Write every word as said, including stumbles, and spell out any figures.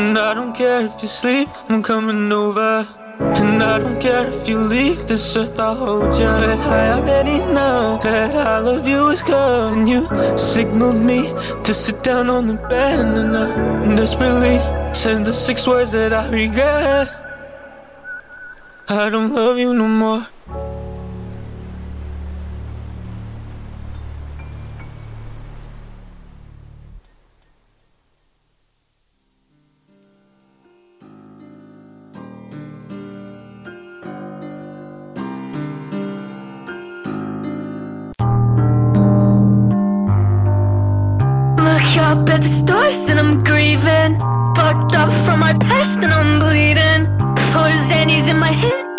And I don't care if you sleep, I'm coming over. And I don't care if you leave this earth, I'll hold you. But I already know that I love you is good. And you signaled me to sit down on the bed, and then I desperately said the six words that I regret. I don't love you no more. Up at the stars and I'm grieving, fucked up from my past and I'm bleeding. For Xannies in my head